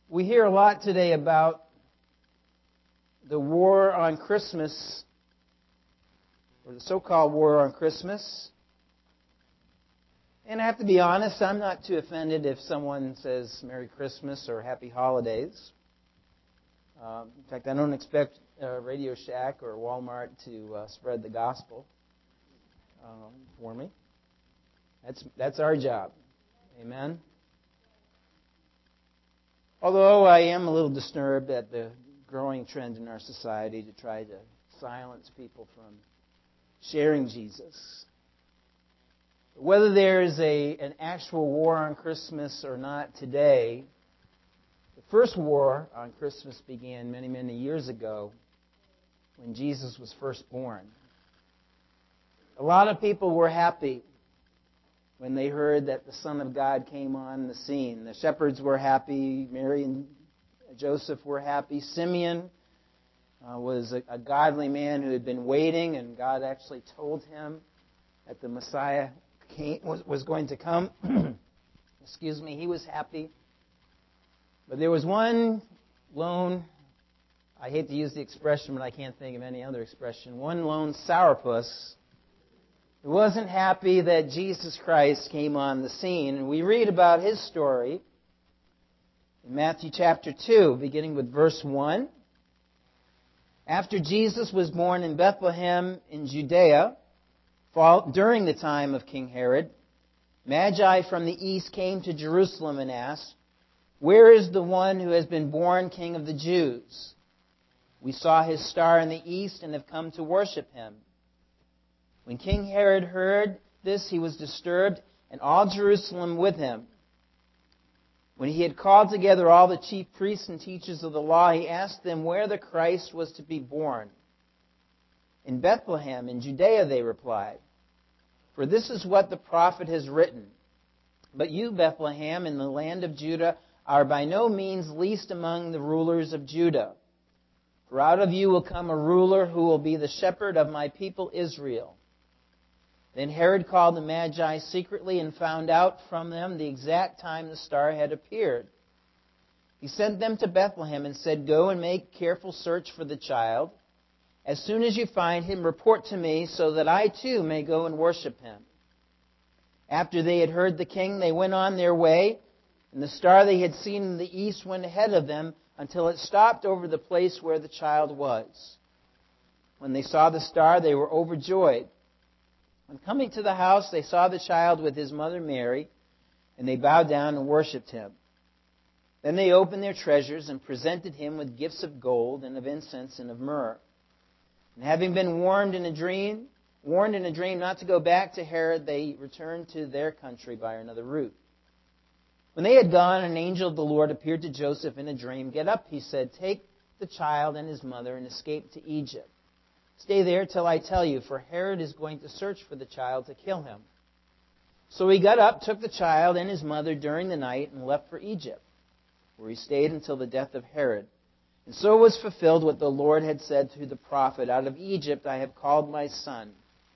We hear a lot today about the war on Christmas, or the so-called war on Christmas. And I have to be honest, I'm not too offended if someone says Merry Christmas or Happy Holidays. In fact, I don't expect Radio Shack or Walmart to spread the gospel for me. That's our job. Amen. Although I am a little disturbed at the growing trend in our society to try to silence people from sharing Jesus. Whether there is an actual war on Christmas or not today, the first war on Christmas began many, many years ago when Jesus was first born. A lot of people were happy when they heard that the Son of God came on the scene. The shepherds were happy. Mary and Joseph were happy. Simeon was a godly man who had been waiting, and God actually told him that the Messiah was going to come. Excuse me, he was happy. But there was one lone, I hate to use the expression, but I can't think of any other expression, one lone sourpuss who wasn't happy that Jesus Christ came on the scene. And we read about his story in Matthew chapter 2, beginning with verse 1. After Jesus was born in Bethlehem in Judea, during the time of King Herod, Magi from the east came to Jerusalem and asked, "Where is the one who has been born King of the Jews? We saw his star in the east and have come to worship him." When King Herod heard this, he was disturbed, and all Jerusalem with him. When he had called together all the chief priests and teachers of the law, he asked them where the Christ was to be born. "In Bethlehem, in Judea," they replied. "For this is what the prophet has written. But you, Bethlehem, in the land of Judah, are by no means least among the rulers of Judah. For out of you will come a ruler who will be the shepherd of my people Israel." Then Herod called the Magi secretly and found out from them the exact time the star had appeared. He sent them to Bethlehem and said, "Go and make careful search for the child. As soon as you find him, report to me so that I too may go and worship him." After they had heard the king, they went on their way, and the star they had seen in the east went ahead of them until it stopped over the place where the child was. When they saw the star, they were overjoyed. When coming to the house, they saw the child with his mother Mary, and they bowed down and worshipped him. Then they opened their treasures and presented him with gifts of gold and of incense and of myrrh. And having been warned in a dream not to go back to Herod, they returned to their country by another route. When they had gone, an angel of the Lord appeared to Joseph in a dream. "Get up," he said, "take the child and his mother and escape to Egypt. Stay there till I tell you, for Herod is going to search for the child to kill him." So he got up, took the child and his mother during the night, and left for Egypt, where he stayed until the death of Herod. And so was fulfilled what the Lord had said through the prophet, "Out of Egypt I have called my son."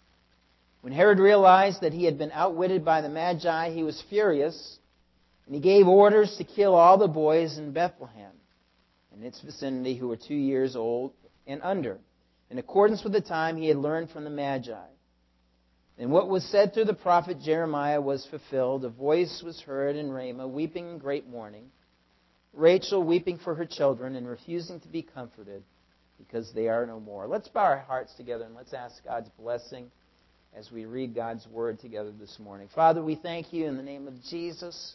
When Herod realized that he had been outwitted by the Magi, he was furious, and he gave orders to kill all the boys in Bethlehem and its vicinity who were 2 years old and under, in accordance with the time he had learned from the Magi. And what was said through the prophet Jeremiah was fulfilled. A voice was heard in Ramah, weeping in great mourning, Rachel weeping for her children and refusing to be comforted because they are no more. Let's bow our hearts together and let's ask God's blessing as we read God's word together this morning. Father, we thank you in the name of Jesus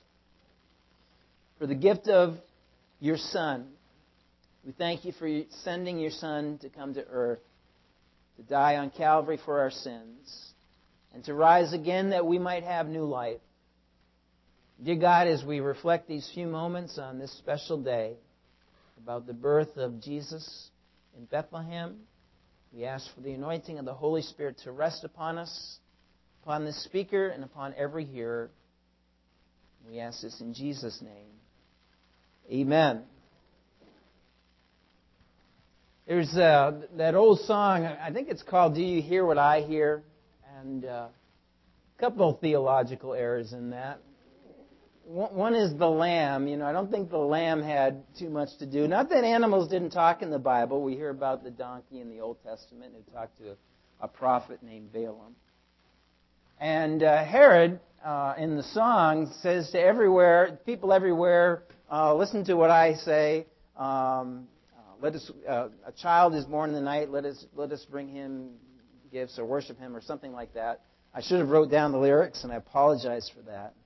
for the gift of your Son. We thank you for sending your Son to come to earth, to die on Calvary for our sins, and to rise again that we might have new life. Dear God, as we reflect these few moments on this special day about the birth of Jesus in Bethlehem, we ask for the anointing of the Holy Spirit to rest upon us, upon this speaker, and upon every hearer. We ask this in Jesus' name. Amen. There's that old song, I think it's called "Do You Hear What I Hear?" And a couple of theological errors in that. One is the lamb. I don't think the lamb had too much to do. Not that animals didn't talk in the Bible. We hear about the donkey in the Old Testament who talked to a prophet named Balaam. And Herod, in the song, says to people everywhere, listen to what I say. A child is born in the night. Let us bring him gifts or worship him or something like that. I should have wrote down the lyrics, and I apologize for that.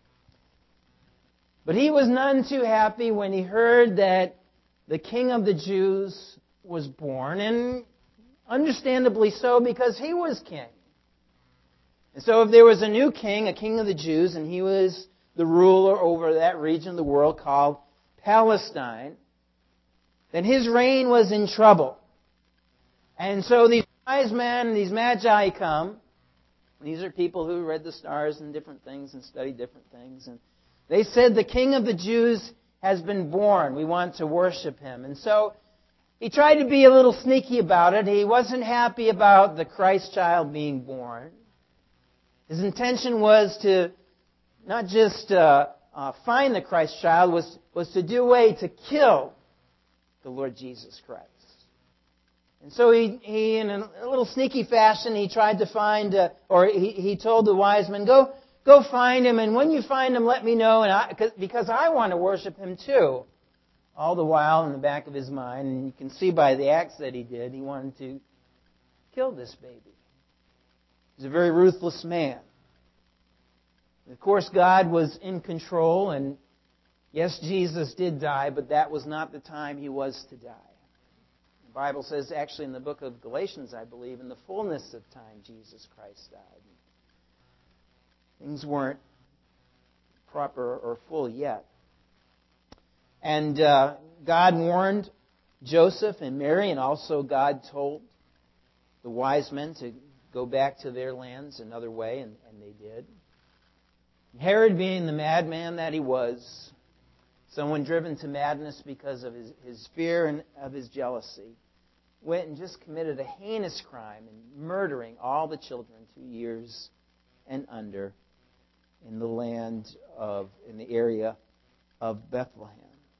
But he was none too happy when he heard that the King of the Jews was born, and understandably so, because he was king. And so if there was a new king, a king of the Jews, and he was the ruler over that region of the world called Palestine, then his reign was in trouble. And so these wise men, these magi come. These are people who read the stars and different things and studied different things. And they said, the King of the Jews has been born. We want to worship him. And so he tried to be a little sneaky about it. He wasn't happy about the Christ child being born. His intention was to not just find the Christ child, was to do away, to kill the Lord Jesus Christ. And so he in a little sneaky fashion, he tried to find, he told the wise men, go find him, and when you find him, let me know, because I want to worship him too. All the while in the back of his mind, and you can see by the acts that he did, he wanted to kill this baby. He's a very ruthless man. Of course, God was in control, and yes, Jesus did die, but that was not the time he was to die. The Bible says, actually in the book of Galatians, I believe, in the fullness of time, Jesus Christ died. Things weren't proper or full yet. And God warned Joseph and Mary, and also God told the wise men to go back to their lands another way, and they did. Herod, being the madman that he was, someone driven to madness because of his fear and of his jealousy, went and just committed a heinous crime in murdering all the children 2 years and under in the area of Bethlehem.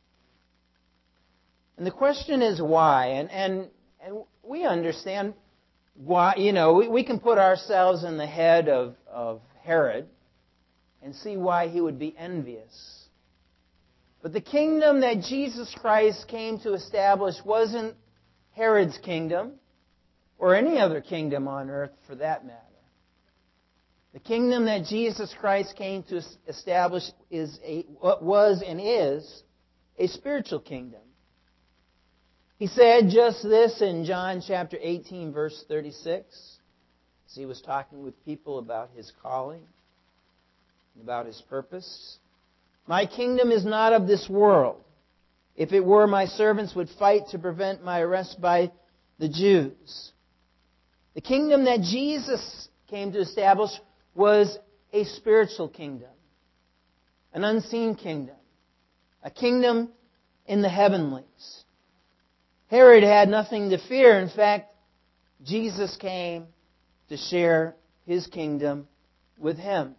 And the question is why, and we understand why. We can put ourselves in the head of Herod and see why he would be envious. But the kingdom that Jesus Christ came to establish wasn't Herod's kingdom, or any other kingdom on earth for that matter. The kingdom that Jesus Christ came to establish was and is a spiritual kingdom. He said just this in John chapter 18, verse 36, as he was talking with people about his calling, about his purpose. My kingdom is not of this world. If it were, my servants would fight to prevent my arrest by the Jews. The kingdom that Jesus came to establish was a spiritual kingdom, an unseen kingdom, a kingdom in the heavenlies. Herod had nothing to fear. In fact, Jesus came to share his kingdom with him.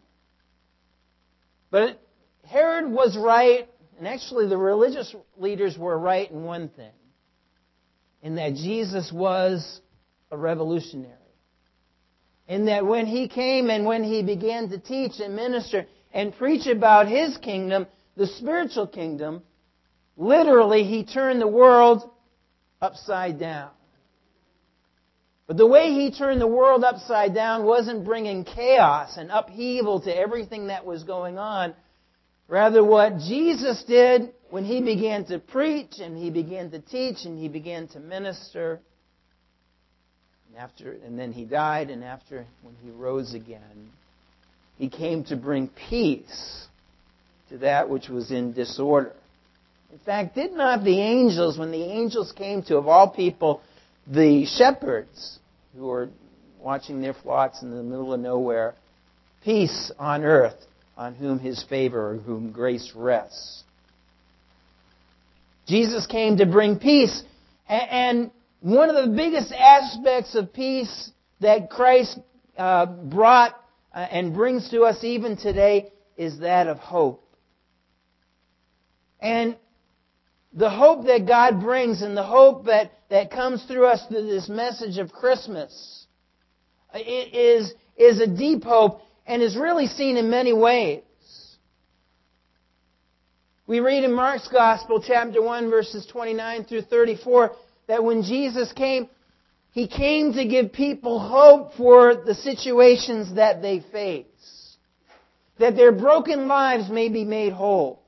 But Herod was right, and actually the religious leaders were right in one thing, in that Jesus was a revolutionary. In that when he came and when he began to teach and minister and preach about his kingdom, the spiritual kingdom, literally he turned the world upside down. But the way he turned the world upside down wasn't bringing chaos and upheaval to everything that was going on. Rather, what Jesus did when he began to preach and he began to teach and he began to minister, and then he died, and after, when he rose again, he came to bring peace to that which was in disorder. In fact, did not the angels, when the angels came to, of all people, the shepherds who were watching their flocks in the middle of nowhere, peace on earth, on whom his favor or whom grace rests. Jesus came to bring peace. And one of the biggest aspects of peace that Christ brought and brings to us even today is that of hope. And the hope that God brings and the hope that comes through us through this message of Christmas, it is a deep hope and is really seen in many ways. We read in Mark's Gospel, chapter 1, verses 29 through 34, that when Jesus came, He came to give people hope for the situations that they face, that their broken lives may be made whole.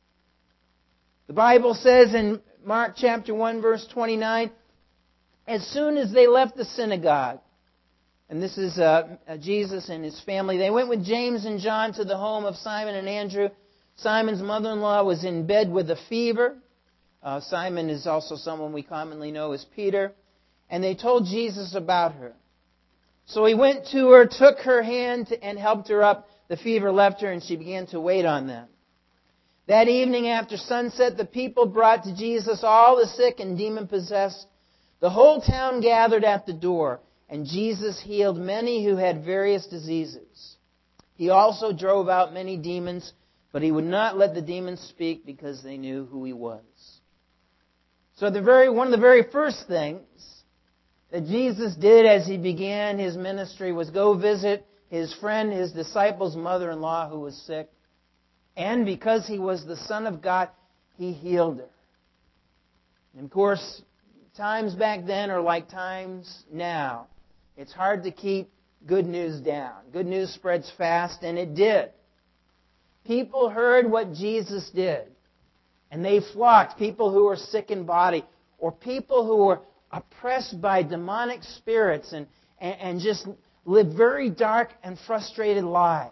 The Bible says in Mark chapter 1, verse 29, as soon as they left the synagogue, and this is Jesus and His family, they went with James and John to the home of Simon and Andrew. Simon's mother-in-law was in bed with a fever. Simon is also someone we commonly know as Peter. And they told Jesus about her. So He went to her, took her hand, and helped her up. The fever left her, and she began to wait on them. That evening after sunset, the people brought to Jesus all the sick and demon-possessed. The whole town gathered at the door, and Jesus healed many who had various diseases. He also drove out many demons, but He would not let the demons speak because they knew who He was. So one of the very first things that Jesus did as He began His ministry was go visit His friend, His disciples' mother-in-law who was sick. And because He was the Son of God, He healed her. And of course, times back then are like times now. It's hard to keep good news down. Good news spreads fast, and it did. People heard what Jesus did, and they flocked. People who were sick in body, or people who were oppressed by demonic spirits and just lived very dark and frustrated lives.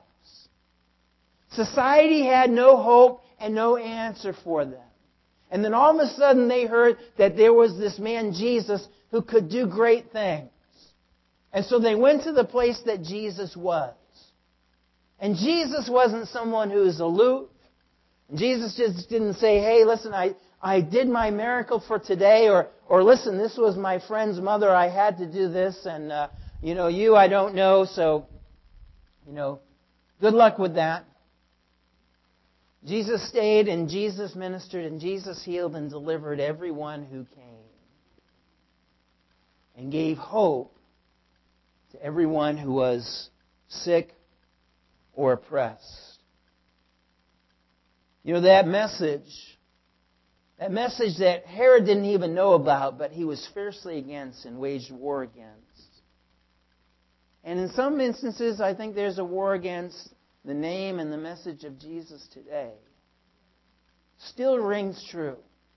Society had no hope and no answer for them. And then all of a sudden they heard that there was this man Jesus who could do great things. And so they went to the place that Jesus was. And Jesus wasn't someone who was aloof. Jesus just didn't say, hey, listen, I did my miracle for today, or listen, this was my friend's mother, I had to do this, and you I don't know, so good luck with that. Jesus stayed, and Jesus ministered, and Jesus healed and delivered everyone who came, and gave hope to everyone who was sick or oppressed. That message that Herod didn't even know about, but he was fiercely against and waged war against. And in some instances, I think there's a war against the name and the message of Jesus today. Still rings true.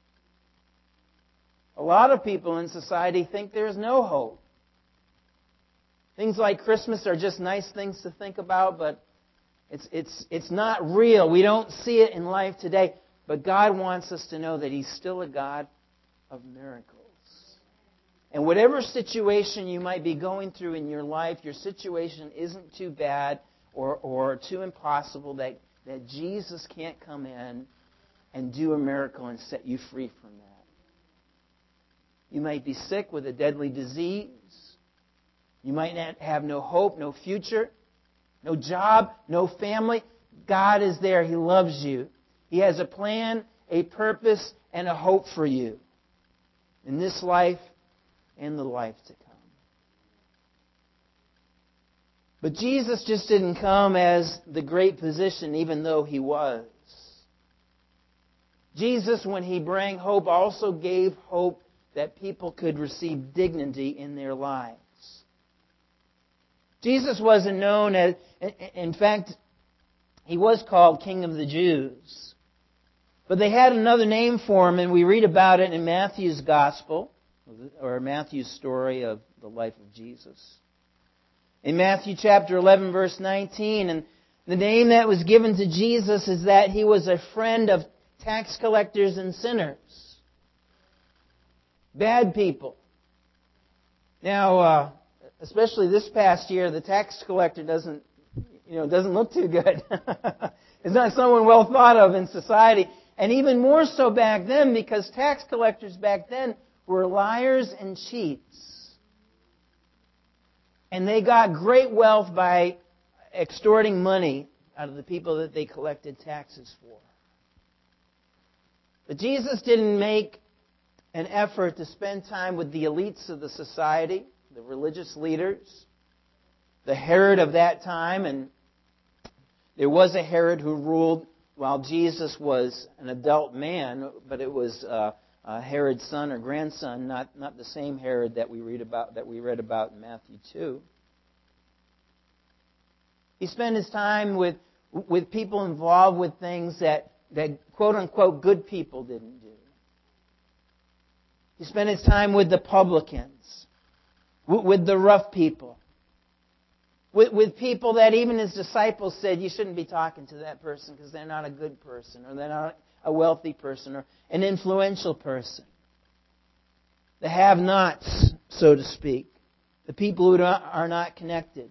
A lot of people in society think there's no hope. Things like Christmas are just nice things to think about, but it's not real. We don't see it in life today. But God wants us to know that He's still a God of miracles. And whatever situation you might be going through in your life, your situation isn't too bad or too impossible that Jesus can't come in and do a miracle and set you free from that. You might be sick with a deadly disease. You might not have no hope, no future, no job, no family. God is there. He loves you. He has a plan, a purpose, and a hope for you in this life and the life to come. But Jesus just didn't come as the great physician, even though He was. Jesus, when He brought hope, also gave hope that people could receive dignity in their lives. Jesus wasn't known as, in fact, He was called King of the Jews. But they had another name for Him, and we read about it in Matthew's Gospel, or Matthew's story of the life of Jesus. In Matthew chapter 11, verse 19, and the name that was given to Jesus is that He was a friend of tax collectors and sinners. Bad people. Now, especially this past year, the tax collector doesn't look too good. It's not someone well thought of in society. And even more so back then, because tax collectors back then were liars and cheats. And they got great wealth by extorting money out of the people that they collected taxes for. But Jesus didn't make an effort to spend time with the elites of the society, the religious leaders, the Herod of that time. And there was a Herod who ruled while Jesus was an adult man, but it was Herod's son or grandson, not the same Herod that we read about in Matthew 2. He spent his time with people involved with things that quote-unquote good people didn't do. He spent his time with the publicans, with the rough people, with people that even his disciples said, you shouldn't be talking to that person because they're not a good person, or they're not a wealthy person, or an influential person. The have-nots, so to speak. The people who are not connected.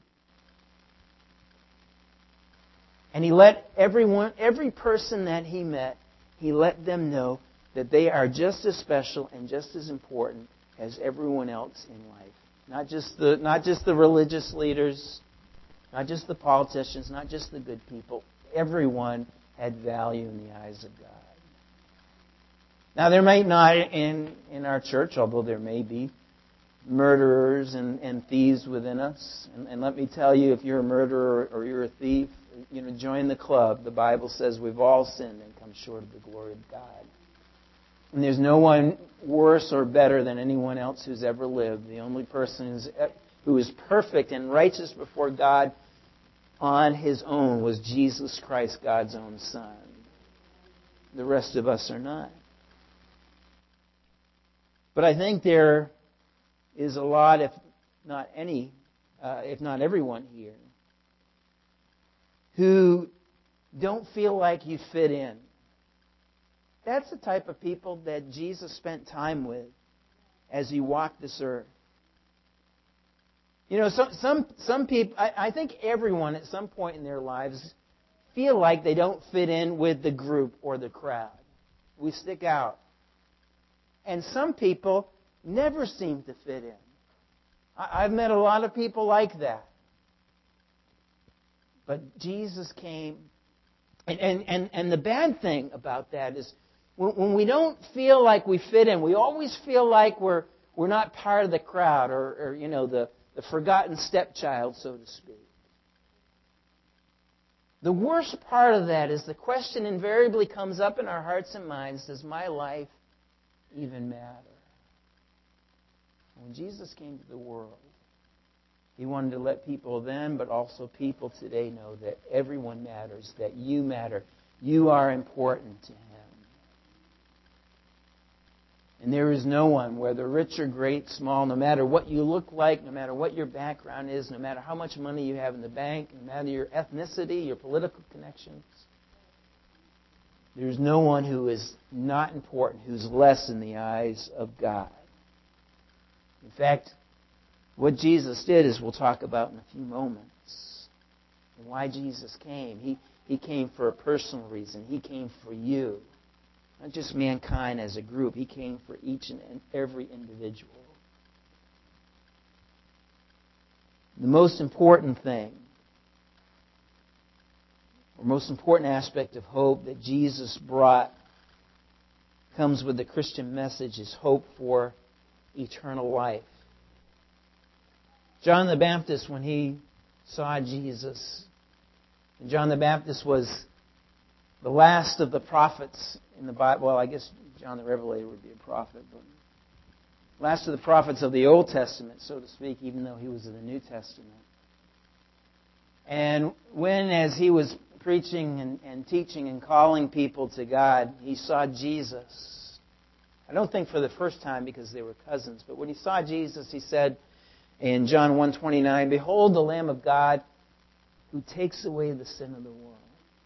And he let every person that he met, he let them know that they are just as special and just as important as everyone else in life. Not just the religious leaders, not just the politicians, not just the good people. Everyone had value in the eyes of God. Now, there may not in our church, although there may be murderers and thieves within us. And let me tell you, if you're a murderer or you're a thief, join the club. The Bible says we've all sinned and come short of the glory of God. And there's no one worse or better than anyone else who's ever lived. The only person who is perfect and righteous before God on His own was Jesus Christ, God's own Son. The rest of us are not. But I think there is a lot, if not everyone here, who don't feel like you fit in. That's the type of people that Jesus spent time with as He walked this earth. Some people, I think everyone at some point in their lives feel like they don't fit in with the group or the crowd. We stick out. And some people never seem to fit in. I've met a lot of people like that. But Jesus came, and the bad thing about that is when we don't feel like we fit in, we always feel like we're not part of the crowd or the forgotten stepchild, so to speak. The worst part of that is the question invariably comes up in our hearts and minds, does my life even matter? When Jesus came to the world, He wanted to let people then, but also people today, know that everyone matters, that you matter. You are important to Him. And there is no one, whether rich or great, small, no matter what you look like, no matter what your background is, no matter how much money you have in the bank, no matter your ethnicity, your political connections, there's no one who is not important, who's less in the eyes of God. In fact, what Jesus did is we'll talk about in a few moments. And why Jesus came. He came for a personal reason. He came for you. Not just mankind as a group. He came for each and every individual. The most important thing, or most important aspect of hope that Jesus brought comes with the Christian message, is hope for eternal life. John the Baptist, when he saw Jesus, and John the Baptist was the last of the prophets in the Bible. Well, I guess John the Revelator would be a prophet, but last of the prophets of the Old Testament, so to speak, even though he was in the New Testament. And when, as he was preaching and teaching and calling people to God, he saw Jesus. I don't think for the first time because they were cousins, but when he saw Jesus, he said in John 1:29, "Behold the Lamb of God who takes away the sin of the world."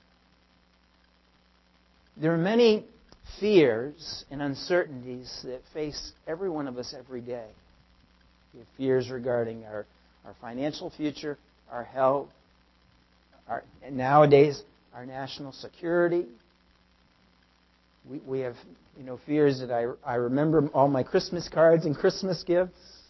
There are many fears and uncertainties that face every one of us every day. We have fears regarding our financial future, our health, and nowadays, our national security. We have fears that I remember all my Christmas cards and Christmas gifts.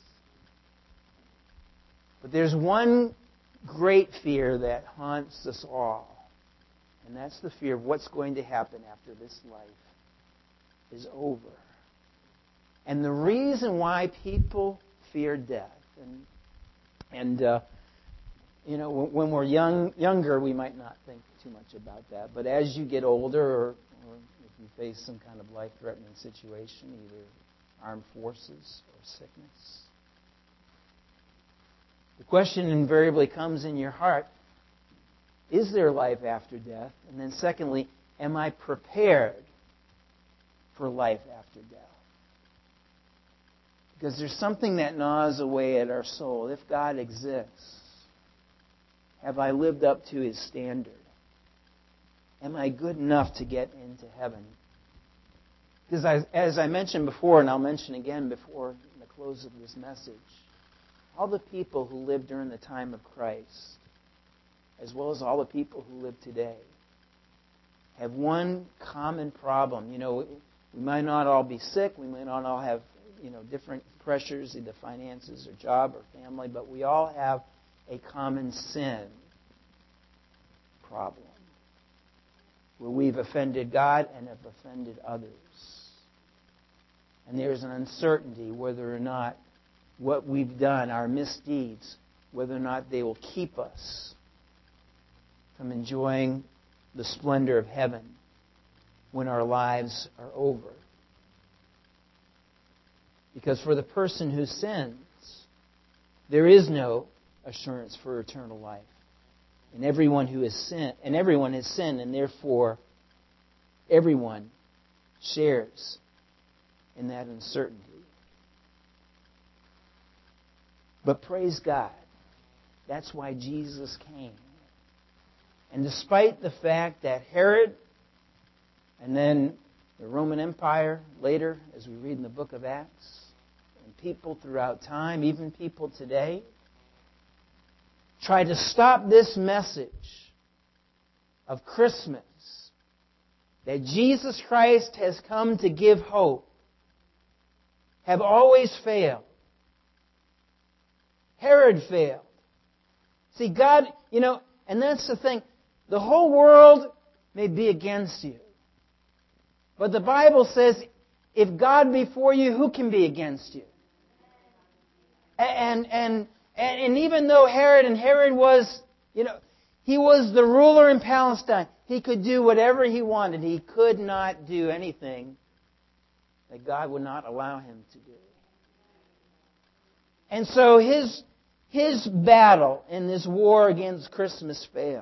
But there's one great fear that haunts us all. And that's the fear of what's going to happen after this life. is over. And the reason why people fear death, and when we're younger, we might not think too much about that. But as you get older, or if you face some kind of life-threatening situation, either armed forces or sickness, the question invariably comes in your heart, is there life after death? And then secondly, am I prepared for life after death? Because there's something that gnaws away at our soul. If God exists, have I lived up to His standard? Am I good enough to get into heaven? Because as I mentioned before, and I'll mention again before the close of this message, all the people who lived during the time of Christ, as well as all the people who live today, have one common problem. We might not all be sick. We might not all have different pressures, either finances or job or family, but we all have a common sin problem where we've offended God and have offended others. And there's an uncertainty whether or not what we've done, our misdeeds, whether or not they will keep us from enjoying the splendor of heaven when our lives are over. Because for the person who sins, there is no assurance for eternal life. And everyone has sinned, and therefore everyone shares in that uncertainty. But praise God, that's why Jesus came. And despite the fact that Herod and then the Roman Empire later, as we read in the book of Acts, and people throughout time, even people today, try to stop this message of Christmas, that Jesus Christ has come to give hope, have always failed. Herod failed. See, God, and that's the thing. The whole world may be against you. But the Bible says, if God be for you, who can be against you? And even though Herod was, he was the ruler in Palestine. He could do whatever he wanted. He could not do anything that God would not allow him to do. And so his battle in this war against Christmas failed.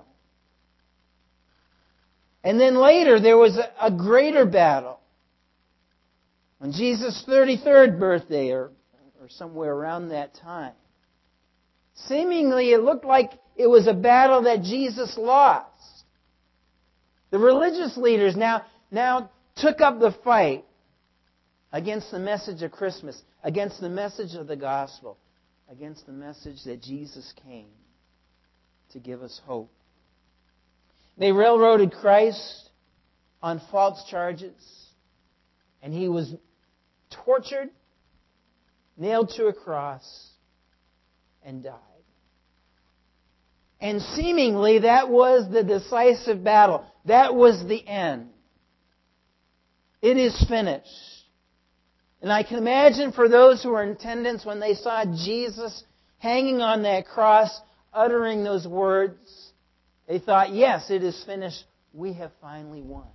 And then later there was a greater battle. On Jesus' 33rd birthday, or somewhere around that time. Seemingly it looked like it was a battle that Jesus lost. The religious leaders now took up the fight against the message of Christmas, against the message of the gospel, against the message that Jesus came to give us hope. They railroaded Christ on false charges, and He was tortured, nailed to a cross, and died. And seemingly that was the decisive battle. That was the end. It is finished. And I can imagine for those who were in attendance when they saw Jesus hanging on that cross, uttering those words, they thought, yes, it is finished. We have finally won.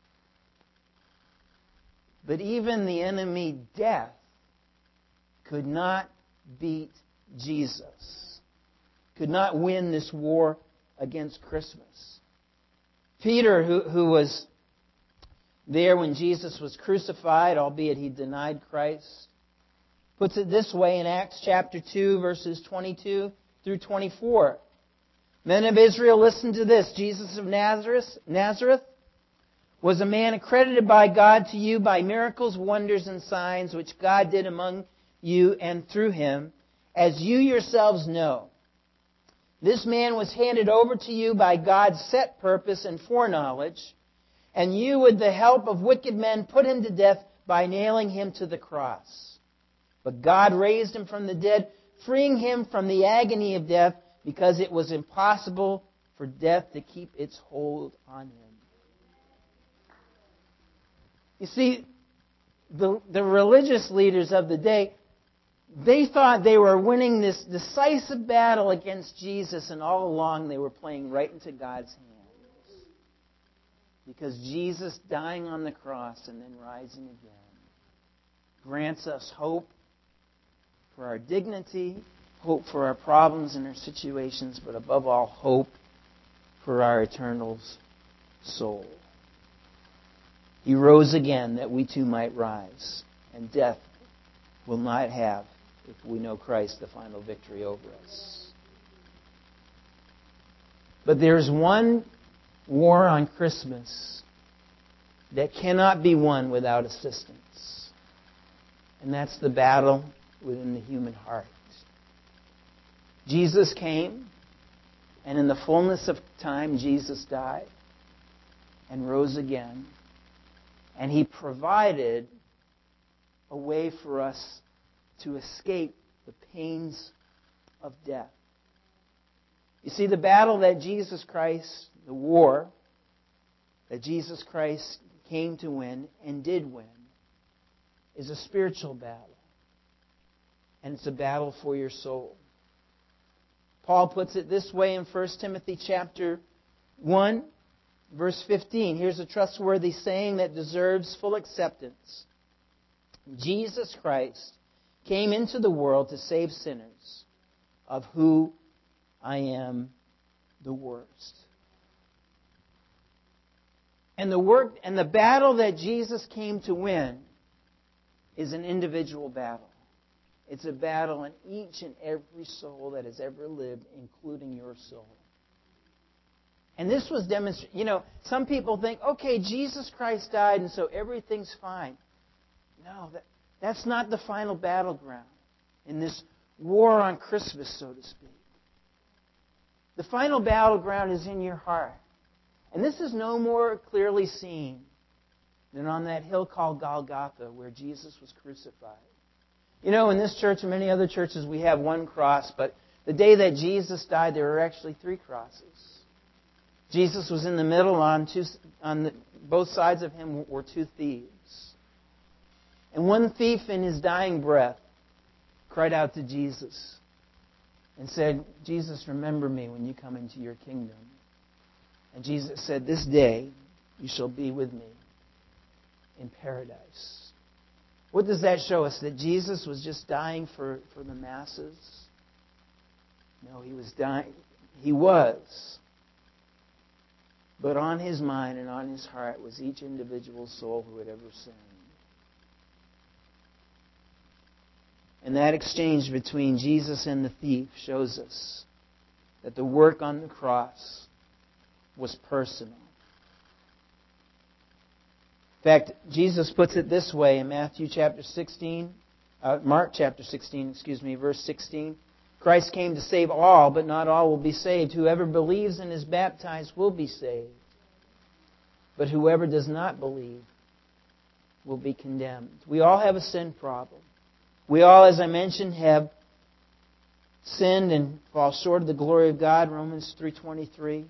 But even the enemy, death, could not beat Jesus. Could not win this war against Christmas. Peter, who was there when Jesus was crucified, albeit he denied Christ, puts it this way in Acts chapter 2, verses 22 through 24. Men of Israel, listen to this. Jesus of Nazareth was a man accredited by God to you by miracles, wonders, and signs which God did among you and through Him, as you yourselves know. This man was handed over to you by God's set purpose and foreknowledge, and you, with the help of wicked men, put Him to death by nailing Him to the cross. But God raised Him from the dead, freeing Him from the agony of death, because it was impossible for death to keep its hold on Him. You see, the religious leaders of the day, they thought they were winning this decisive battle against Jesus, and all along they were playing right into God's hands. Because Jesus dying on the cross and then rising again grants us hope for our dignity, hope for our problems and our situations, but above all, hope for our eternal soul. He rose again that we too might rise, and death will not have, if we know Christ, the final victory over us. But there's one war on Christmas that cannot be won without assistance. And that's the battle within the human heart. Jesus came, and in the fullness of time, Jesus died and rose again. And He provided a way for us to escape the pains of death. You see, the battle that Jesus Christ, the war that Jesus Christ came to win and did win, is a spiritual battle. And it's a battle for your soul. Paul puts it this way in 1 Timothy chapter 1, verse 15. Here's a trustworthy saying that deserves full acceptance. Jesus Christ came into the world to save sinners, of who I am the worst. And the battle that Jesus came to win is an individual battle. It's a battle in each and every soul that has ever lived, including your soul. And this was demonstrated. Some people think, okay, Jesus Christ died and so everything's fine. No, that's not the final battleground in this war on Christmas, so to speak. The final battleground is in your heart. And this is no more clearly seen than on that hill called Golgotha where Jesus was crucified. In this church and many other churches we have one cross, but the day that Jesus died there were actually 3 crosses. Jesus was in the middle. Both sides of Him were 2 thieves. And one thief in his dying breath cried out to Jesus and said, Jesus, remember me when you come into your kingdom. And Jesus said, this day you shall be with me in paradise. What does that show us? That Jesus was just dying for the masses? No, He was dying. He was. But on His mind and on His heart was each individual soul who had ever sinned. And that exchange between Jesus and the thief shows us that the work on the cross was personal. In fact, Jesus puts it this way in Mark chapter 16, verse 16. Christ came to save all, but not all will be saved. Whoever believes and is baptized will be saved. But whoever does not believe will be condemned. We all have a sin problem. We all, as I mentioned, have sinned and fall short of the glory of God, Romans 3:23.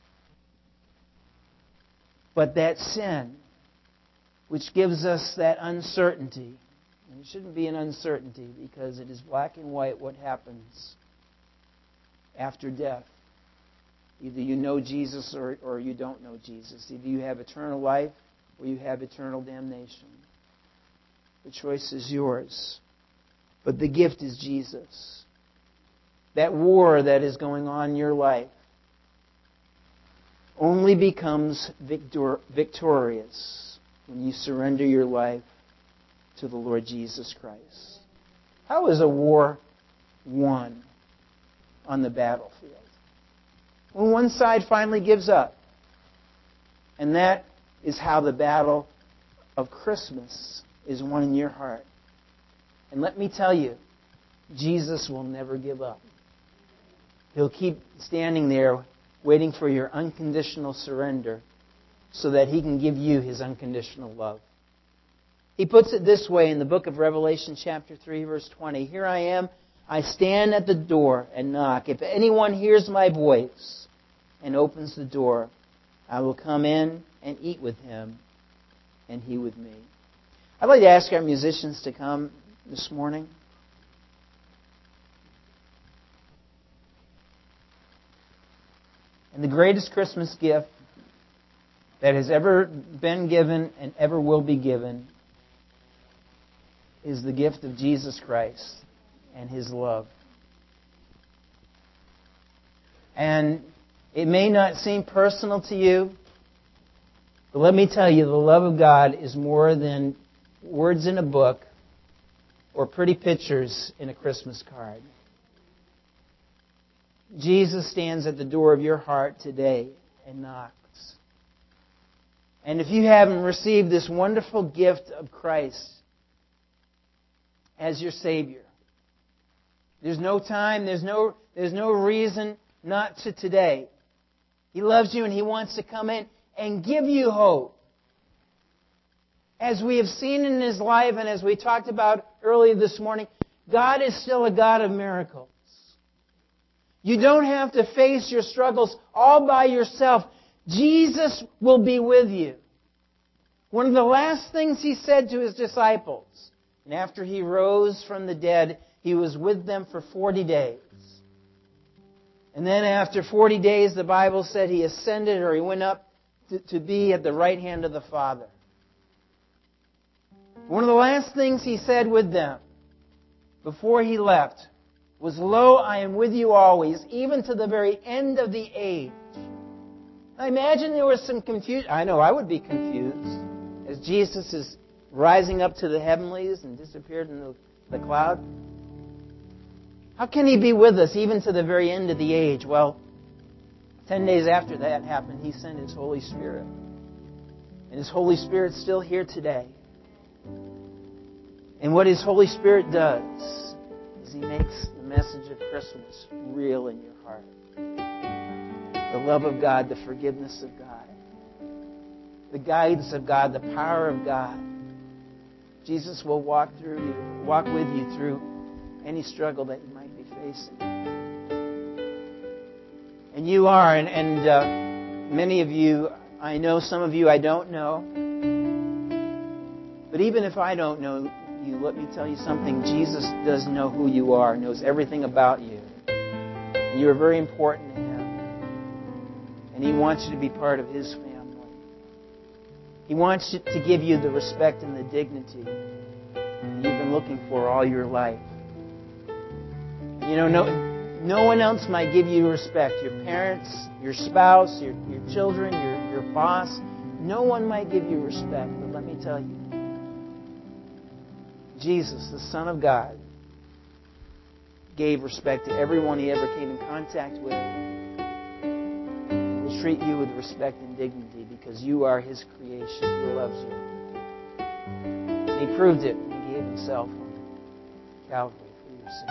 But that sin, which gives us that uncertainty, and it shouldn't be an uncertainty because it is black and white what happens after death. Either you know Jesus or you don't know Jesus. Either you have eternal life or you have eternal damnation. The choice is yours. But the gift is Jesus. That war that is going on in your life only becomes victorious when you surrender your life to the Lord Jesus Christ. How is a war won on the battlefield? When one side finally gives up. And that is how the battle of Christmas is won in your heart. And let me tell you, Jesus will never give up. He'll keep standing there waiting for your unconditional surrender so that He can give you His unconditional love. He puts it this way in the book of Revelation chapter 3, verse 20. Here I am, I stand at the door and knock. If anyone hears my voice and opens the door, I will come in and eat with him and he with me. I'd like to ask our musicians to come this morning. And the greatest Christmas gift that has ever been given and ever will be given is the gift of Jesus Christ and His love. And it may not seem personal to you, but let me tell you, the love of God is more than words in a book or pretty pictures in a Christmas card. Jesus stands at the door of your heart today and knocks. And if you haven't received this wonderful gift of Christ as your Savior, there's no time, there's no reason not to today. He loves you and He wants to come in and give you hope. As we have seen in His life and as we talked about earlier this morning, God is still a God of miracles. You don't have to face your struggles all by yourself. Jesus will be with you. One of the last things He said to His disciples, and after He rose from the dead, He was with them for 40 days. And then after 40 days, the Bible said He ascended, or He went up to be at the right hand of the Father. One of the last things He said with them before He left was, "Lo, I am with you always, even to the very end of the age." I imagine there was some confusion. I know I would be confused as Jesus is rising up to the heavenlies and disappeared in the cloud. How can He be with us even to the very end of the age? Well, 10 days after that happened, He sent His Holy Spirit. And His Holy Spirit's still here today. And what His Holy Spirit does is He makes the message of Christmas real in your heart. The love of God, the forgiveness of God, the guidance of God, the power of God. Jesus will walk with you through any struggle that you might be facing. And you are, and many of you, I know, some of you I don't know. But even if I don't know you, let me tell you something. Jesus does know who you are, knows everything about you. You are very important to Him. And He wants you to be part of His family. He wants to give you the respect and the dignity you've been looking for all your life. You know, no one else might give you respect. Your parents, your spouse, your children, your boss. No one might give you respect. But let me tell you, Jesus, the Son of God, gave respect to everyone He ever came in contact with. He will treat you with respect and dignity because you are His creation. He loves you. And He proved it when He gave Himself on Calvary for your sins.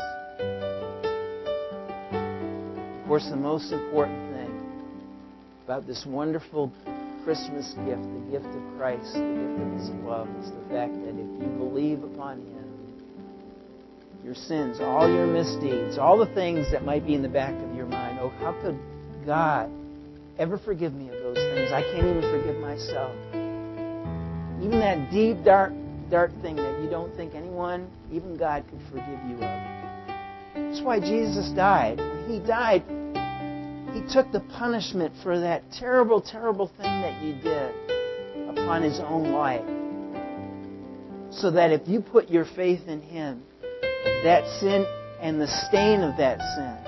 Of course, the most important thing about this wonderful Christmas gift, the gift of Christ, the gift of His love, is the fact that if you believe upon Him, your sins, all your misdeeds, all the things that might be in the back of your mind, oh, how could God ever forgive me of those things? I can't even forgive myself. Even that deep, dark thing that you don't think anyone, even God, could forgive you of. That's why Jesus died. When He died, He took the punishment for that terrible, terrible thing that you did upon His own life. So that if you put your faith in Him, that sin and the stain of that sin.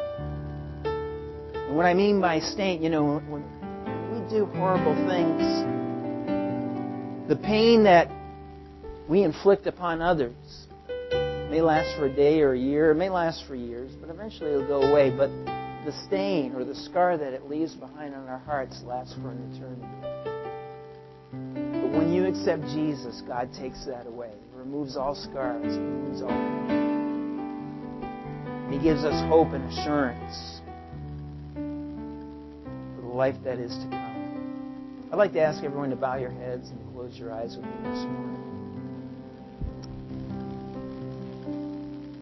And what I mean by stain, when we do horrible things, the pain that we inflict upon others may last for a day or a year, it may last for years, but eventually it'll go away. But the stain or the scar that it leaves behind on our hearts lasts for an eternity. But when you accept Jesus, God takes that away. He removes all scars. He removes all pain. And He gives us hope and assurance for the life that is to come. I'd like to ask everyone to bow your heads and close your eyes with me this morning.